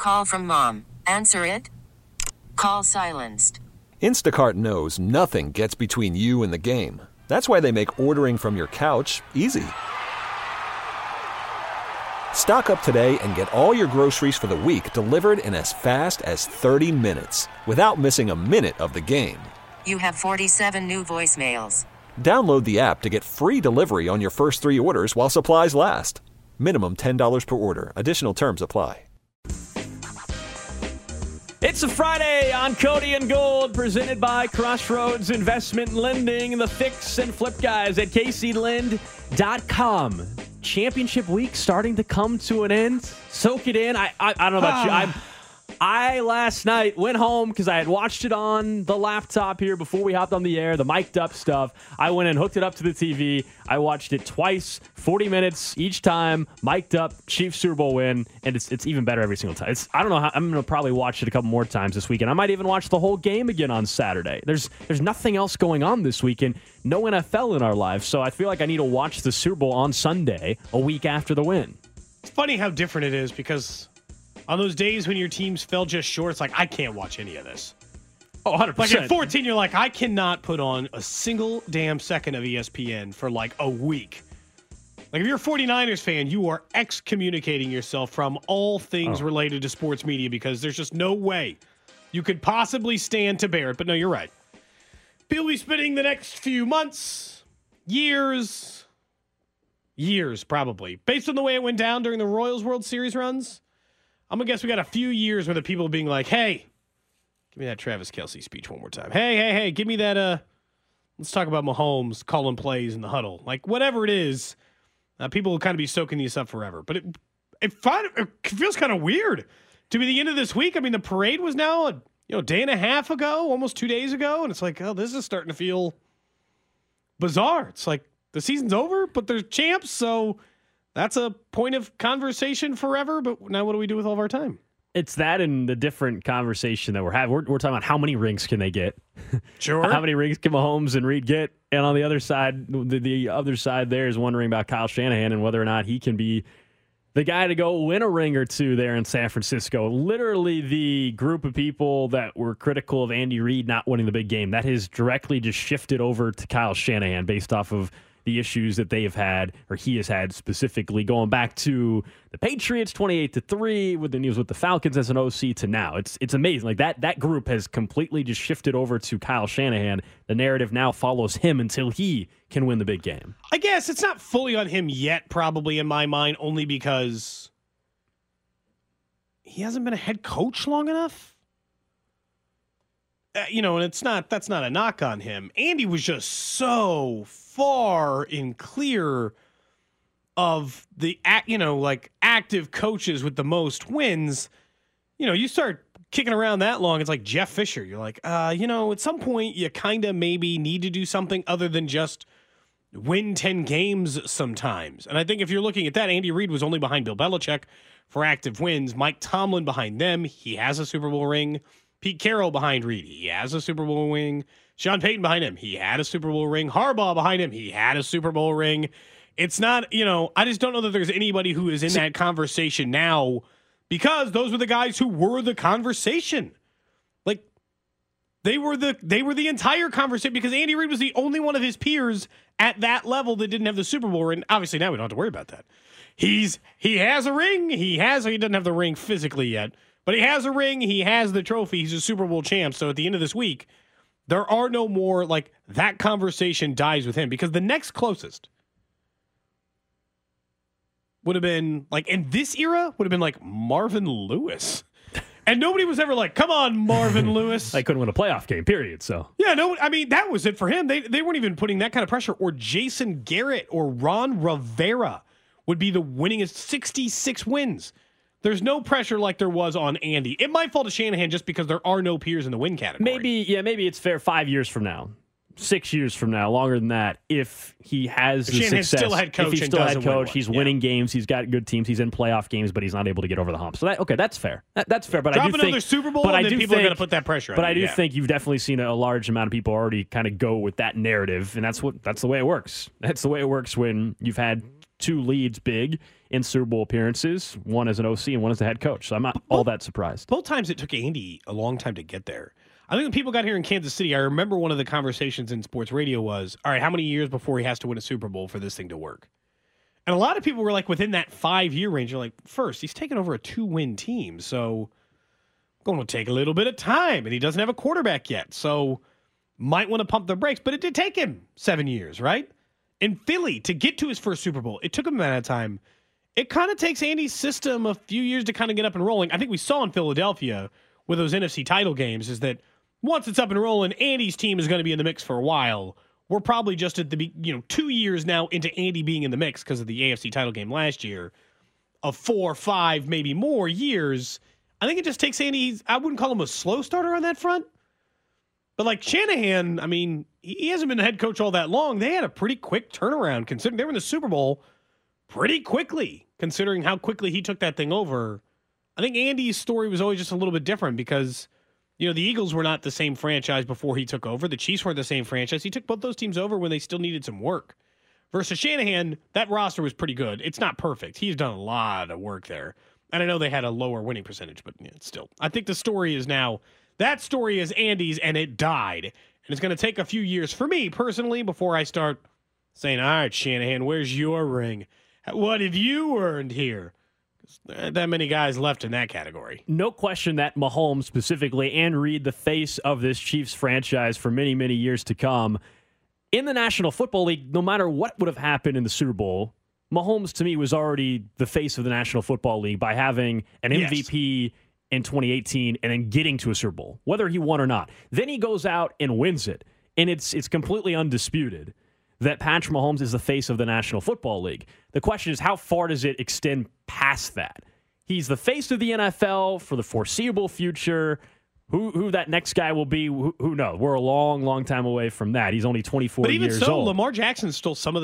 Call from mom. Answer it. Call silenced. Instacart knows nothing gets between you and the game. That's why they make ordering from your couch easy. Stock up today and get all your groceries for the week delivered in as fast as 30 minutes without missing a minute of the game. You have 47 new voicemails. Download the app to get free delivery on your first 3 orders while supplies last. Minimum $10 per order. Additional terms apply. It's a Friday on Cody and Gold, presented by Crossroads Investment Lending, the fix and flip guys at kclend.com. Championship week starting to come to an end. Soak it in. I don't know about you. I last night went home because I had watched it on the laptop here before we hopped on the air, the mic'd up stuff. I went and hooked it up to the TV. I watched it twice, 40 minutes each time, mic'd up, Chiefs Super Bowl win, and it's even better every single time. I don't know how, I'm going to probably watch it a couple more times this weekend. I might even watch the whole game again on Saturday. There's nothing else going on this weekend, no NFL in our lives, so I feel like I need to watch the Super Bowl on Sunday, a week after the win. It's funny how different it is because on those days when your teams fell just short, it's like, I can't watch any of this. Oh, 100%. Like at 14, you're like, I cannot put on a single damn second of ESPN for like a week. Like if you're a 49ers fan, you are excommunicating yourself from all things related to sports media because there's just no way you could possibly stand to bear it. But no, you're right. People will be spending the next few months, years probably. Based on the way it went down during the Royals World Series runs, I'm going to guess we got a few years where the people being like, hey, give me that Travis Kelce speech one more time. Hey, give me that, let's talk about Mahomes calling plays in the huddle. Like, whatever it is, people will kind of be soaking these up forever. But it feels kind of weird to be the end of this week. I mean, the parade was now a day and a half ago, almost 2 days ago, and it's like, oh, this is starting to feel bizarre. It's like the season's over, but they're champs, so that's a point of conversation forever, but now what do we do with all of our time? It's that and the different conversation that we're having. We're talking about how many rings can they get? Sure. How many rings can Mahomes and Reed get? And on the other side, the other side there is wondering about Kyle Shanahan and whether or not he can be the guy to go win a ring or two there in San Francisco. Literally the group of people that were critical of Andy Reid not winning the big game, that has directly just shifted over to Kyle Shanahan based off of the issues that they have had, or he has had specifically, going back to the Patriots 28-3 with the news with the Falcons as an OC to now. It's amazing. Like that group has completely just shifted over to Kyle Shanahan. The narrative now follows him until he can win the big game. I guess it's not fully on him yet, probably in my mind, only because he hasn't been a head coach long enough. And that's not a knock on him. Andy was just so far in clear of the active coaches with the most wins. You start kicking around that long, it's like Jeff Fisher. You're like, at some point you kind of maybe need to do something other than just win 10 games sometimes. And I think if you're looking at that, Andy Reid was only behind Bill Belichick for active wins. Mike Tomlin behind them, he has a Super Bowl ring. Pete Carroll behind Reid, he has a Super Bowl ring. Sean Payton behind him, he had a Super Bowl ring. Harbaugh behind him, he had a Super Bowl ring. It's not, I just don't know that there's anybody who is in that conversation now because those were the guys who were the conversation. Like, they were the entire conversation because Andy Reid was the only one of his peers at that level that didn't have the Super Bowl ring. Obviously, now we don't have to worry about that. He has a ring. He doesn't have the ring physically yet. But he has a ring. He has the trophy. He's a Super Bowl champ. So at the end of this week, there are no more, like, that conversation dies with him because the next closest would have been, like, in this era, would have been, like, Marvin Lewis. And nobody was ever like, come on, Marvin Lewis. They couldn't win a playoff game, period. So yeah, no, I mean, that was it for him. They weren't even putting that kind of pressure. Or Jason Garrett or Ron Rivera would be the winningest 66 wins. There's no pressure like there was on Andy. It might fall to Shanahan just because there are no peers in the win category. Maybe it's fair 5 years from now, 6 years from now, longer than that. If he has the Shanahan's success, still head coach, if he's and still head doesn't win coach, one. he's winning games, he's got good teams, he's in playoff games, but he's not able to get over the hump. So that's fair. That's fair. But Drop I do another think Super Bowl, but and I then do people think, are going to put that pressure on But you. I do think you've definitely seen a large amount of people already kind of go with that narrative, and that's the way it works. That's the way it works when you've had two leads big in Super Bowl appearances, one as an OC and one as the head coach. So I'm not all that surprised. Both times it took Andy a long time to get there. I think when people got here in Kansas City, I remember one of the conversations in sports radio was, all right, how many years before he has to win a Super Bowl for this thing to work? And a lot of people were like within that 5-year range. You're like, first, he's taken over a 2-win team, so going to take a little bit of time, and he doesn't have a quarterback yet, so might want to pump the brakes. But it did take him 7 years, right? In Philly, to get to his first Super Bowl, it took him that time. It kind of takes Andy's system a few years to kind of get up and rolling. I think we saw in Philadelphia with those NFC title games is that once it's up and rolling, Andy's team is going to be in the mix for a while. We're probably just at the 2 years now into Andy being in the mix because of the AFC title game last year. Of 4, 5, maybe more years, I think it just takes Andy. I wouldn't call him a slow starter on that front. But like Shanahan, I mean, he hasn't been the head coach all that long. They had a pretty quick turnaround considering they were in the Super Bowl pretty quickly, considering how quickly he took that thing over. I think Andy's story was always just a little bit different because, the Eagles were not the same franchise before he took over. The Chiefs weren't the same franchise. He took both those teams over when they still needed some work. Versus Shanahan, that roster was pretty good. It's not perfect. He's done a lot of work there. And I know they had a lower winning percentage, but still. I think the story is now, that story is Andy's, and it died. And it's going to take a few years for me, personally, before I start saying, all right, Shanahan, where's your ring? What have you earned here? There aren't that many guys left in that category. No question that Mahomes specifically and Reid, the face of this Chiefs franchise for many, many years to come, in the National Football League, no matter what would have happened in the Super Bowl, Mahomes, to me, was already the face of the National Football League by having an MVP in 2018 and then getting to a Super Bowl, whether he won or not. Then he goes out and wins it, and it's completely undisputed that Patrick Mahomes is the face of the National Football League. The question is, how far does it extend past that? He's the face of the NFL for the foreseeable future. Who that next guy will be, who knows? We're a long, long time away from that. He's only 24 years old. But even so, Lamar Jackson stole some of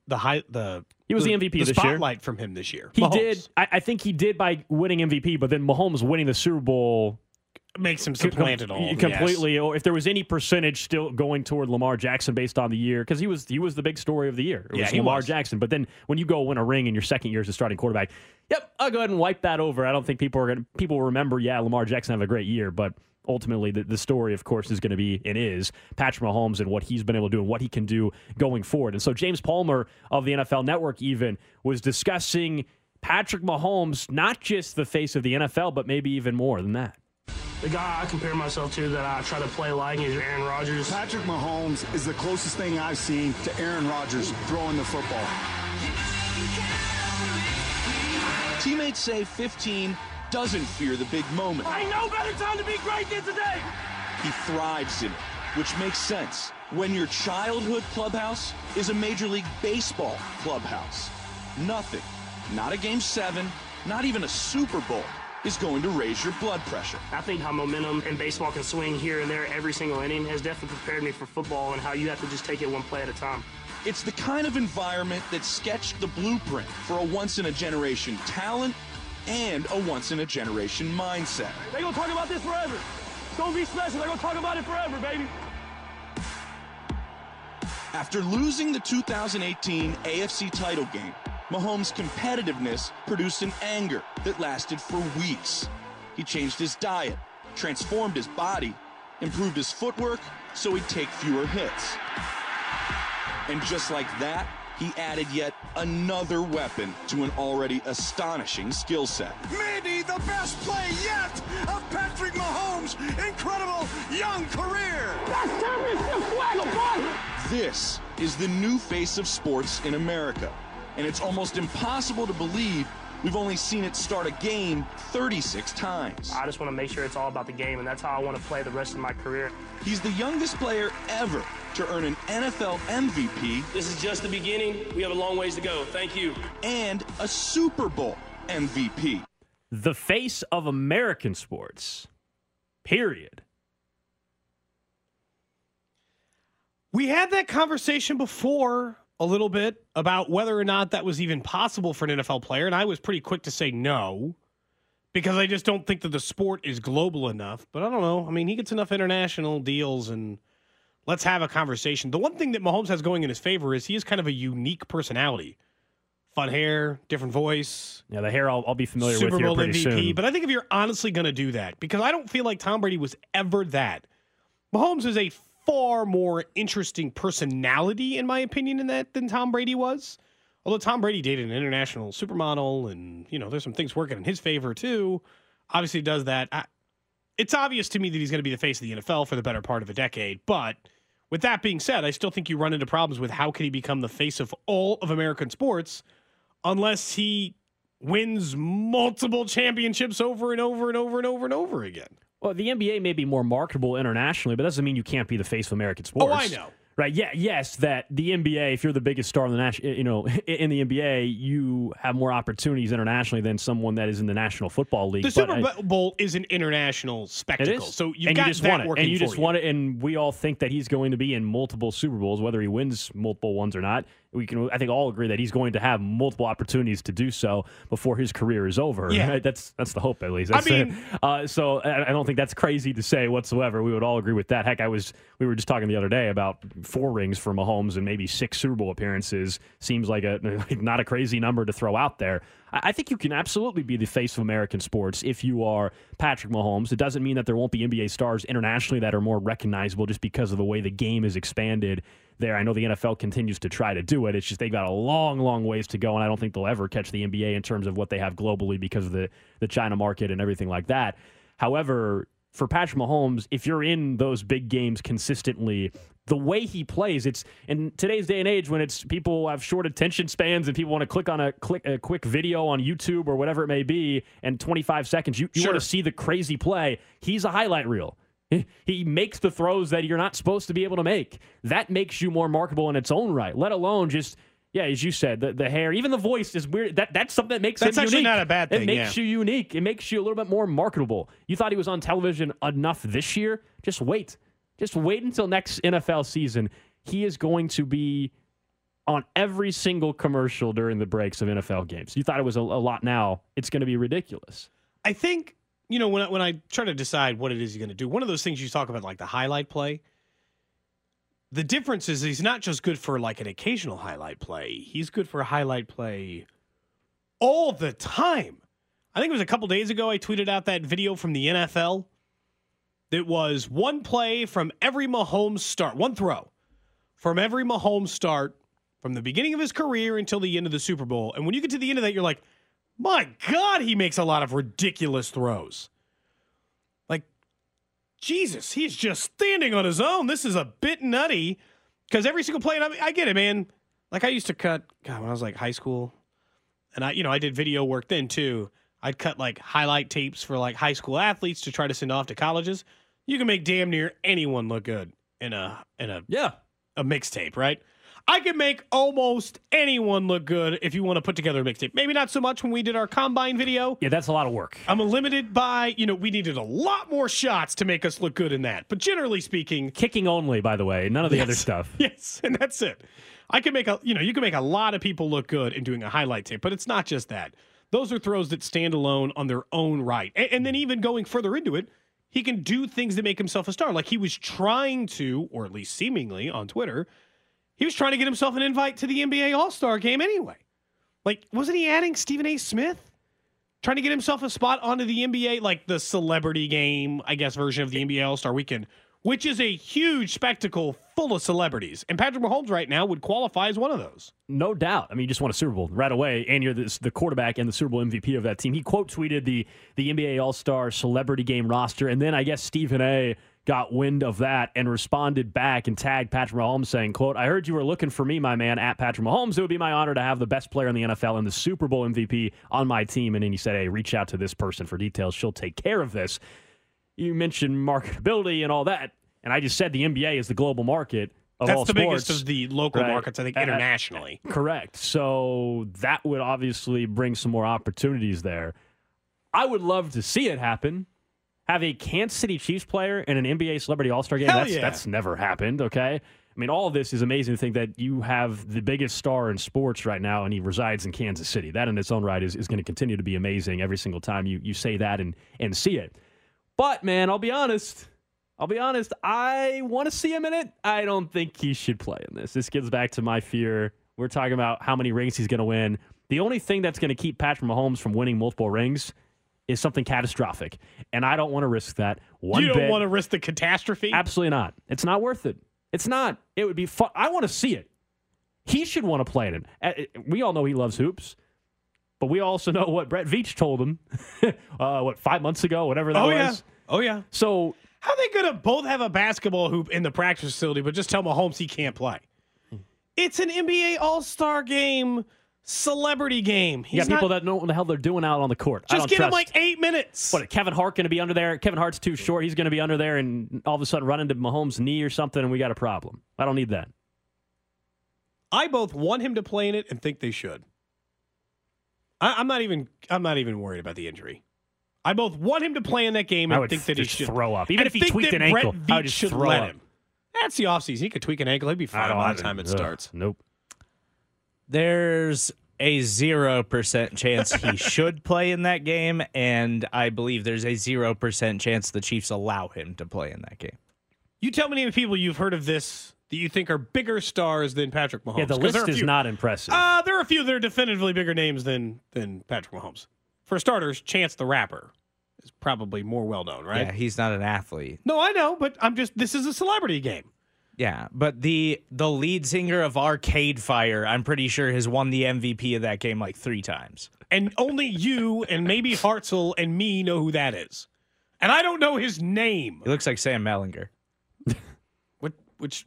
he was the MVP this year. Spotlight from him this year. He did. I think he did by winning MVP, but then Mahomes winning the Super Bowl makes him supplanted all completely. Yes. Or if there was any percentage still going toward Lamar Jackson based on the year, because he was the big story of the year. It was Lamar Jackson. But then when you go win a ring in your second year as a starting quarterback, I'll go ahead and wipe that over. I don't think people remember. Lamar Jackson have a great year, but ultimately the story, of course, is going to be and is Patrick Mahomes and what he's been able to do and what he can do going forward. And so James Palmer of the NFL Network even was discussing Patrick Mahomes, not just the face of the NFL, but maybe even more than that. The guy I compare myself to that I try to play like is Aaron Rodgers. Patrick Mahomes is the closest thing I've seen to Aaron Rodgers throwing the football. Teammates say 15 doesn't fear the big moment. Ain't no better time to be great than today. He thrives in it, which makes sense when your childhood clubhouse is a Major League Baseball clubhouse. Nothing, not a Game 7, not even a Super Bowl, is going to raise your blood pressure. I think how momentum in baseball can swing here and there every single inning has definitely prepared me for football and how you have to just take it one play at a time. It's the kind of environment that sketched the blueprint for a once-in-a-generation talent and a once-in-a-generation mindset. They're going to talk about this forever. It's going to be special. They're going to talk about it forever, baby. After losing the 2018 AFC title game, Mahomes' competitiveness produced an anger that lasted for weeks. He changed his diet, transformed his body, improved his footwork so he'd take fewer hits. And just like that, he added yet another weapon to an already astonishing skill set. Maybe the best play yet of Patrick Mahomes' incredible young career. That's championship swagger, boy. This is the new face of sports in America. And it's almost impossible to believe we've only seen it start a game 36 times. I just want to make sure it's all about the game, and that's how I want to play the rest of my career. He's the youngest player ever to earn an NFL MVP. This is just the beginning. We have a long ways to go. Thank you. And a Super Bowl MVP. The face of American sports. Period. We had that conversation before a little bit about whether or not that was even possible for an NFL player, and I was pretty quick to say no because I just don't think that the sport is global enough. But I don't know. I mean, he gets enough international deals, and let's have a conversation. The one thing that Mahomes has going in his favor is he is kind of a unique personality. Fun hair, different voice. Yeah, the hair I'll be familiar Super with here Bowl pretty MVP. soon. But I think if you're honestly going to do that, because I don't feel like Tom Brady was ever that. Mahomes is a far more interesting personality, in my opinion, than Tom Brady was. Although Tom Brady dated an international supermodel, and there's some things working in his favor too. Obviously, does that. It's obvious to me that he's going to be the face of the NFL for the better part of a decade. But with that being said, I still think you run into problems with how can he become the face of all of American sports unless he wins multiple championships over and over and over and over and over again. Well, the NBA may be more marketable internationally, but that doesn't mean you can't be the face of American sports. Oh, I know. Right? Yeah. Yes. That the NBA, if you're the biggest star in the in the NBA, you have more opportunities internationally than someone that is in the National Football League. The Super Bowl is an international spectacle, so you've got that working for you. And you just won it, and we all think that he's going to be in multiple Super Bowls, whether he wins multiple ones or not. We can, I think, all agree that he's going to have multiple opportunities to do so before his career is over. Yeah. Right? That's the hope, at least. So I don't think that's crazy to say whatsoever. We would all agree with that. Heck, we were just talking the other day about 4 rings for Mahomes and maybe 6 Super Bowl appearances. Seems like not a crazy number to throw out there. I think you can absolutely be the face of American sports if you are Patrick Mahomes. It doesn't mean that there won't be NBA stars internationally that are more recognizable just because of the way the game is expanded there. I know the NFL continues to try to do it. It's just they've got a long, long ways to go, and I don't think they'll ever catch the NBA in terms of what they have globally because of the China market and everything like that. However, for Patrick Mahomes, if you're in those big games consistently, the way he plays, it's in today's day and age when it's people have short attention spans and people want to click on a quick video on YouTube or whatever it may be, and 25 seconds, you want to see the crazy play. He's a highlight reel. He makes the throws that you're not supposed to be able to make. That makes you more marketable in its own right, let alone just, yeah, as you said, the hair, even the voice is weird. That's something that makes him unique. That's actually not a bad thing. It makes you unique. It makes you a little bit more marketable. You thought he was on television enough this year? Just wait. Just wait until next NFL season. He is going to be on every single commercial during the breaks of NFL games. You thought it was a lot now. It's going to be ridiculous. I think, when I try to decide what it is he's going to do, one of those things you talk about, like the highlight play, the difference is he's not just good for like an occasional highlight play. He's good for a highlight play all the time. I think it was a couple days ago I tweeted out that video from the NFL. It was one play from every Mahomes start, one throw from every Mahomes start from the beginning of his career until the end of the Super Bowl. And when you get to the end of that, you're like, my God, he makes a lot of ridiculous throws. Like, Jesus, he's just standing on his own. This is a bit nutty because every single play, and I get it, man. Like I used to cut, when I was like high school, and I did video work then too. I'd cut like highlight tapes for like high school athletes to try to send off to colleges. You can make damn near anyone look good in a mixtape, right? I can make almost anyone look good if you want to put together a mixtape. Maybe not so much when we did our combine video. Yeah, that's a lot of work. I'm limited by, we needed a lot more shots to make us look good in that. But generally speaking, kicking only, by the way, none of the other stuff. Yes, and that's it. I can make you can make a lot of people look good in doing a highlight tape, but it's not just that. Those are throws that stand alone on their own right. And then even going further into it, he can do things that make himself a star. Like he was trying to, or at least seemingly on Twitter, he was trying to get himself an invite to the NBA All-Star game anyway. Like, wasn't he adding Stephen A. Smith? Trying to get himself a spot onto the NBA, like the celebrity game, I guess, version of the NBA All-Star Weekend, which is a huge spectacle full of celebrities. And Patrick Mahomes right now would qualify as one of those. No doubt. I mean, you just won a Super Bowl right away, and you're the quarterback and the Super Bowl MVP of that team. He quote tweeted the NBA All-Star celebrity game roster, and then I guess Stephen A. got wind of that and responded back and tagged Patrick Mahomes saying, quote, "I heard you were looking for me, my man, at Patrick Mahomes. It would be my honor to have the best player in the NFL and the Super Bowl MVP on my team." And then he said, "Hey, reach out to this person for details. She'll take care of this." You mentioned marketability and all that, and I just said the NBA is the global market of all sports. That's the biggest of the local markets, I think, internationally. Correct. So that would obviously bring some more opportunities there. I would love to see it happen. Have a Kansas City Chiefs player in an NBA Celebrity All-Star game? That's never happened, okay? I mean, all of this is amazing to think that you have the biggest star in sports right now, and he resides in Kansas City. That in its own right is going to continue to be amazing every single time you say that and see it. But, man, I'll be honest. I want to see him in it. I don't think he should play in this. This gets back to my fear. We're talking about how many rings he's going to win. The only thing that's going to keep Patrick Mahomes from winning multiple rings is something catastrophic. And I don't want to risk that You don't want to risk the catastrophe? Absolutely not. It's not worth it. It's not. It would be fun. I want to see it. He should want to play in it. We all know he loves hoops. But we also know what Brett Veach told him, 5 months ago, whatever that was. Oh, yeah. So how are they going to both have a basketball hoop in the practice facility, but just tell Mahomes he can't play? It's an NBA All-Star game, celebrity game. You got people that know what the hell they're doing out on the court. Just give him like 8 minutes. What, Kevin Hart going to be under there? Kevin Hart's too short. He's going to be under there and all of a sudden run into Mahomes' knee or something, and we got a problem. I don't need that. I both want him to play in it and think they should. I'm not even worried about the injury. I both want him to play in that game and think that he should throw up. Even if he tweaked an ankle, I would just throw up. That's the offseason. He could tweak an ankle. He'd be fine by the time it starts. Nope. There's a 0% chance he should play in that game, and I believe there's a 0% chance the Chiefs allow him to play in that game. You tell me how many people you've heard of this that you think are bigger stars than Patrick Mahomes. Yeah, the list is not impressive. There are a few that are definitively bigger names than Patrick Mahomes. For starters, Chance the Rapper is probably more well-known, right? Yeah, he's not an athlete. No, I know, but this is a celebrity game. Yeah, but the lead singer of Arcade Fire, I'm pretty sure, has won the MVP of that game like 3 times. And only you and maybe Hartzell and me know who that is. And I don't know his name. He looks like Sam Mellinger. Which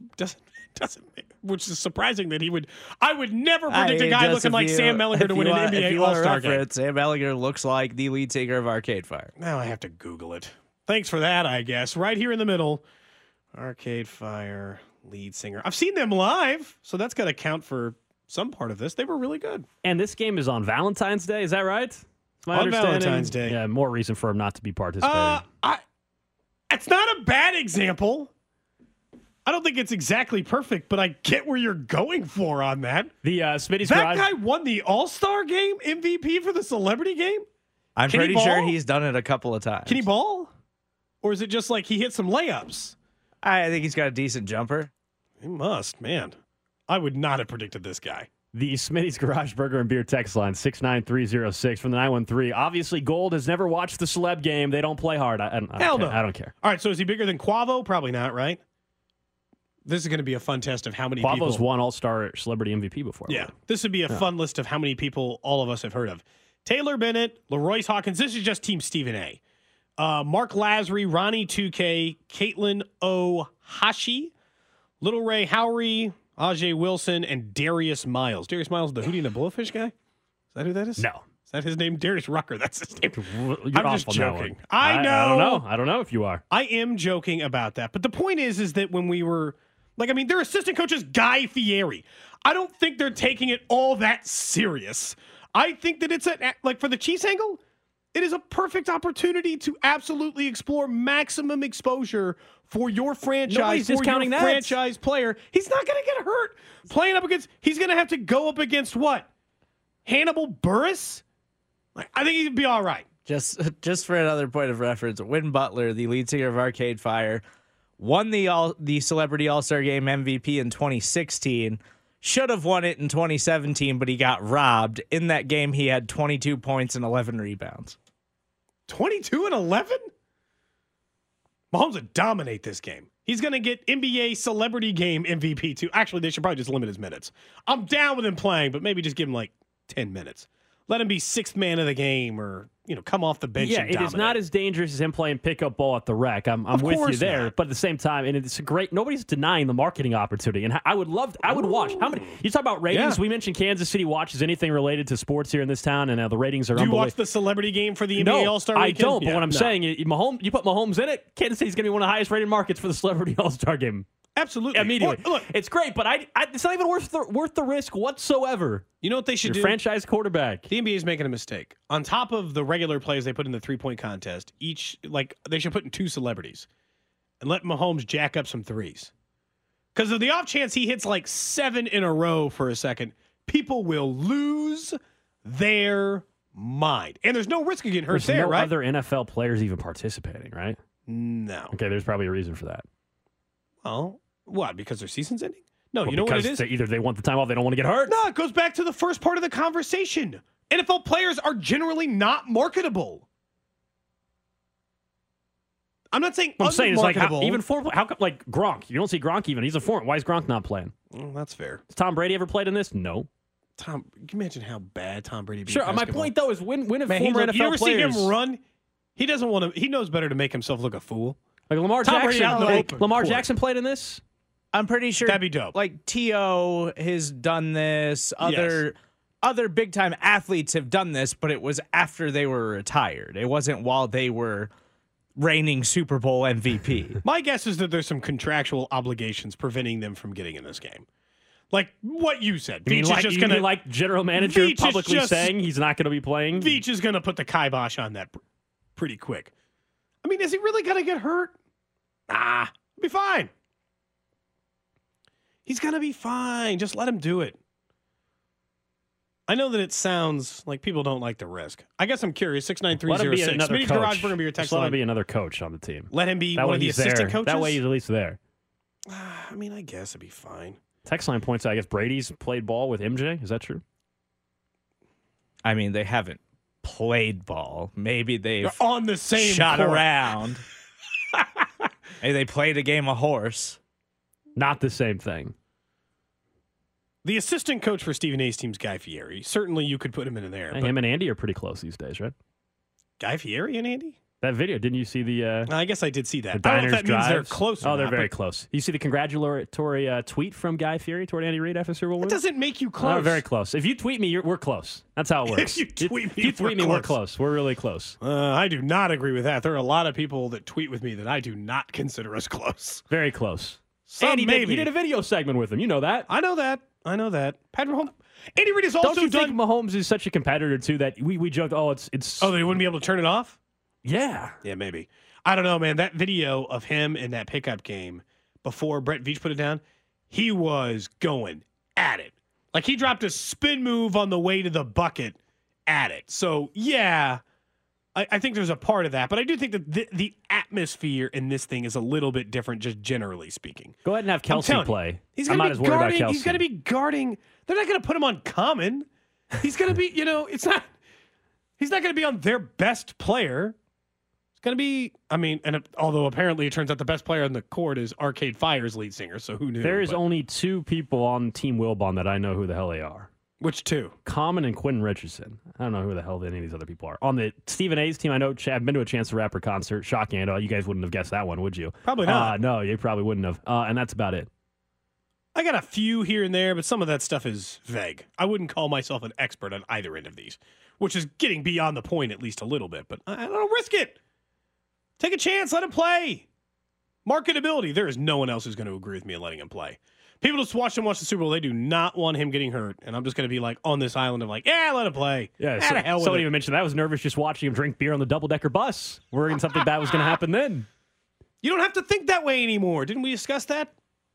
which is surprising that he would. I would never predict a guy looking like Sam Mellinger to win an NBA All-Star game. Sam Mellinger looks like the lead singer of Arcade Fire. Now I have to Google it. Thanks for that, I guess. Right here in the middle, Arcade Fire lead singer. I've seen them live, so that's got to count for some part of this. They were really good. And this game is on Valentine's Day. Is that right? On Valentine's Day. Yeah, more reason for him not to be participating. It's not a bad example. I don't think it's exactly perfect, but I get where you're going for on that. The Smitty's That guy won the All-Star game MVP for the celebrity game? I'm pretty sure he's done it a couple of times. Can he ball? Or is it just like he hit some layups? I think he's got a decent jumper. He must, man. I would not have predicted this guy. The Smitty's Garage Burger and Beer text line, 69306 from the 913. Obviously, Gold has never watched the celeb game. They don't play hard. I don't care. All right, so is he bigger than Quavo? Probably not, right? This is going to be a fun test of how many people. Quavo's won All-Star Celebrity MVP before. Yeah, this would be a fun list of how many people all of us have heard of. Taylor Bennett, LaRoyce Hawkins. This is just Team Stephen A. Mark Lasry, Ronnie 2K, Caitlin Ohashi, Little Ray Howery, Ajay Wilson, and Darius Miles. Darius Miles, the Hootie and the Blowfish guy? Is that who that is? No. Is that his name? Darius Rucker. That's his name. You're I'm just joking. I know. I don't know if you are. I am joking about that. But the point is that when we were, their assistant coach is Guy Fieri. I don't think they're taking it all that serious. I think that it's for the Chiefs angle, it is a perfect opportunity to absolutely explore maximum exposure for your franchise, franchise player. He's not going to get hurt playing up against. He's going to have to go up against what? Hannibal Buress? I think he'd be all right. Just for another point of reference, Win Butler, the lead singer of Arcade Fire, won the Celebrity All-Star Game MVP in 2016. Should have won it in 2017, but he got robbed. In that game, he had 22 points and 11 rebounds. 22 and 11? Mahomes would dominate this game. He's going to get NBA Celebrity Game MVP too. Actually, they should probably just limit his minutes. I'm down with him playing, but maybe just give him 10 minutes. Let him be sixth man of the game or, come off the bench and dominate. It is not as dangerous as him playing pickup ball at the rec. I'm with you there. Not. But at the same time, and it's nobody's denying the marketing opportunity. And I would watch. How many? You talk about ratings. Yeah. We mentioned Kansas City watches anything related to sports here in this town, and the ratings are unbelievable. Do you watch the celebrity game for the NBA All-Star weekend? I don't. But what I'm saying is, you put Mahomes in it, Kansas City's going to be one of the highest rated markets for the Celebrity All-Star game. Absolutely. Immediately. Look, it's great, but it's not even worth the risk whatsoever. You know what they should do? Franchise quarterback. The NBA is making a mistake. On top of the regular plays they put in the three-point contest, they should put in 2 celebrities and let Mahomes jack up some threes. Because of the off chance he hits 7 in a row for a second, people will lose their mind. And there's no risk of getting hurt right? No other NFL players even participating, right? No. Okay, there's probably a reason for that. Well, what? Because their season's ending? No, you know what it is? Either they want the time off, they don't want to get hurt. No, it goes back to the first part of the conversation. NFL players are generally not marketable. I'm not saying What I'm saying is like unmarketable. how come like Gronk? You don't see Gronk even. He's a foreign. Why is Gronk not playing? Well, that's fair. Has Tom Brady ever played in this? No. Tom, can you imagine how bad Tom Brady beat Sure. My basketball? point though is when a Man, former NFL you ever players, see him run? He doesn't want to. He knows better to make himself look a fool. like Lamar Tom Brady Jackson. out in the open Lamar court. Jackson played in this. I'm pretty sure That'd be dope. Like T.O. has done this. Other big time athletes have done this, but it was after they were retired. It wasn't while they were reigning Super Bowl MVP. My guess is that there's some contractual obligations preventing them from getting in this game. Like what you said. You mean Veach like, is just you going mean like general manager Veach is publicly just- saying he's not going to be playing? Veach is going to put the kibosh on that pretty quick. I mean, is he really going to get hurt? Nah, he'll be fine. He's going to be fine. Just let him do it. I know that it sounds like people don't like the risk. I guess I'm curious. Let him be 69306. another Smitty's coach. Garage, bring me your text Just let him line. be another coach on the team. Let him be That one way of the he's assistant there. coaches. That way he's at least there. I mean, I guess it'd be fine. Text line points out, I guess Brady's played ball with MJ. Is that true? I mean, they haven't played ball. Maybe they've They're on the same shot court. around. Maybe they played a game of horse. Not the same thing. The assistant coach for Stephen A's team's Guy Fieri. Certainly, you could put him in there. Hey, But him and Andy are pretty close these days, right? Guy Fieri and Andy? That video, didn't you see the I guess I did see that. the I don't know Diners if that means they're drives? close or Oh, they're not, very but close. You see the congratulatory tweet from Guy Fieri toward Andy Reid after Super Bowl win? That doesn't make you Oh, close. very close. If you tweet me, we're close. That's how it works. If you tweet me, if you tweet me, we're close. close. We're really close. I do not agree with that. There are a lot of people that tweet with me that I do not consider us close. Very close. Some Andy maybe. he did a video segment with him. You know that. I know that. Patrick Mahomes. Andy Reid has also Don't you done. think Mahomes is such a competitor too that we joked, it's Oh, they wouldn't be able to turn it off? yeah. Yeah, maybe. I don't know, man. That video of him in that pickup game before Brett Veach put it down, he was going at it. Like he dropped a spin move on the way to the bucket at it. So, yeah, I think there's a part of that. But I do think that the atmosphere in this thing is a little bit different, just generally speaking. Go ahead and have Kelsey telling you, play. He's I'm gonna not as be worried about guarding. Kelsey. He's going to be guarding. They're not going to put him on common. He's going to be, it's not. He's not going to be on their best player. It's going to be, although apparently it turns out the best player on the court is Arcade Fire's lead singer, so who knew? There is But- only two people on Team Wilbon that I know who the hell they are. Which two? Common and Quentin Richardson. I don't know who the hell any of these other people are. On the Stephen A's team, I know I've been to a Chance the Rapper concert. Shocking. I know you guys wouldn't have guessed that one, would you? Probably not. No, you probably wouldn't have. And that's about it. I got a few here and there, but some of that stuff is vague. I wouldn't call myself an expert on either end of these, which is getting beyond the point at least a little bit, but I don't risk it. Take a chance. Let him play. Marketability. There is no one else who's going to agree with me on letting him play. People just watch the Super Bowl. They do not want him getting hurt. And I'm just going to be like on this island of like, yeah, let him play. Yeah, Out of hell with someone it. even mentioned that. I was nervous just watching him drink beer on the double-decker bus, worrying something bad was going to happen then. You don't have to think that way anymore. Didn't we discuss that?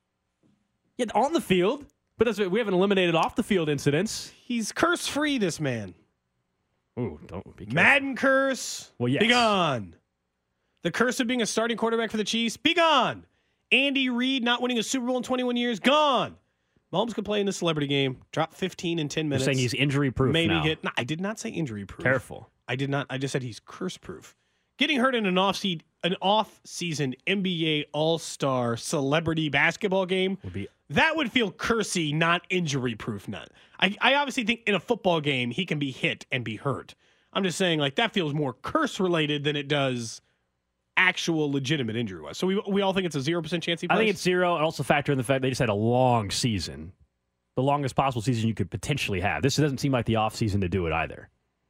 Yeah, on the field. But we haven't eliminated off-the-field incidents. He's curse-free, this man. Ooh, don't be careful. Madden curse. Well, yes. Be gone. The curse of being a starting quarterback for the Chiefs. Be gone. Andy Reid not winning a Super Bowl in 21 years. Gone. Mahomes could play in the celebrity game. Drop 15 in 10 You're minutes. saying he's injury-proof Maybe now. get. No, I did not say injury-proof. Careful. I did not. I just said he's curse-proof. Getting hurt in an off-season NBA All-Star celebrity basketball game Would be that would feel cursy, not injury-proof. Not. I obviously think in a football game he can be hit and be hurt. I'm just saying like that feels more curse-related than it does actual legitimate injury-wise. So we all think it's a 0% chance he plays? I think it's 0, and also factor in the fact they just had a long season. The longest possible season you could potentially have. This doesn't seem like the offseason to do it either.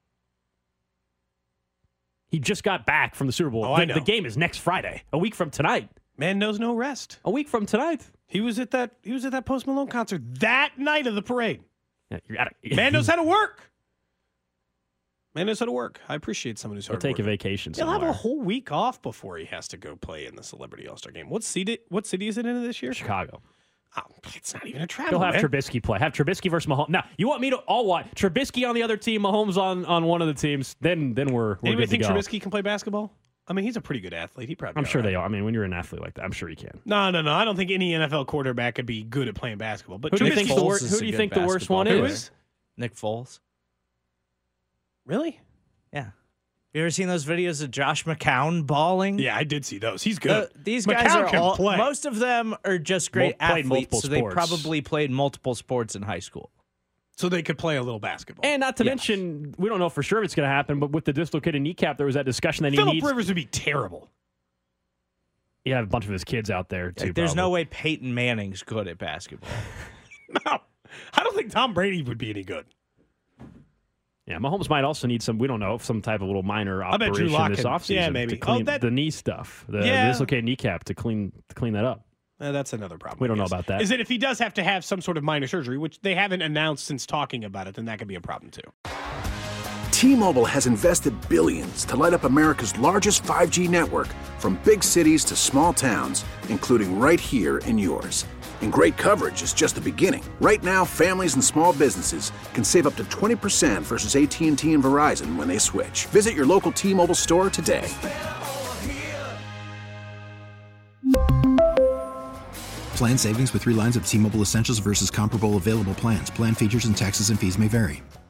He just got back from the Super Bowl. Oh, I know. The game is next Friday, a week from tonight. Man knows no rest. A week from tonight. He was at that Post Malone concert that night of the parade. Yeah, you're out of, Man knows how to work. Man knows how to work. I appreciate someone who's He'll hard take a working. vacation He'll somewhere. have a whole week off before he has to go play in the Celebrity All-Star Game. What city is it in this year? Chicago. Oh, it's not even a travel. He'll have man. Trubisky play. Have Trubisky versus Mahomes. Now, you want me to all watch Trubisky on the other team, Mahomes on one of the teams? Then we're Anybody good to think go. Trubisky can play basketball? I mean, he's a pretty good athlete. He probably. I'm sure they are. I mean, when you're an athlete like that, I'm sure you can. No. I don't think any NFL quarterback could be good at playing basketball. But Who do you think Foles the, is who a do you good think the worst basketball one player. is? Nick Foles. Really? Yeah. You ever seen those videos of Josh McCown balling? Yeah, I did see those. He's good. These guys McCown are can all. play. Most of them are just great Played multiple athletes, so they sports. probably played multiple sports in high school. So they could play a little basketball. And not to mention, we don't know for sure if it's going to happen, but with the dislocated kneecap, there was that discussion that he Phillip needs. Rivers would be terrible. You have a bunch of his kids out there, too. There's no probably. way Peyton Manning's good at basketball. No, I don't think Tom Brady would be any good. Yeah, Mahomes might also need some, we don't know, some type of little minor bet Drew operation Lock this could- offseason yeah, maybe. to clean Oh, that- the knee stuff, the Yeah. dislocated kneecap to clean that up. That's another problem. We I don't know guess. about that. Is that if he does have to have some sort of minor surgery, which they haven't announced since talking about it, then that could be a problem too. T-Mobile has invested billions to light up America's largest 5G network, from big cities to small towns, including right here in yours. And great coverage is just the beginning. Right now, families and small businesses can save up to 20% versus AT&T and Verizon when they switch. Visit your local T-Mobile store today. Plan savings with 3 lines of T-Mobile Essentials versus comparable available plans. Plan features and taxes and fees may vary.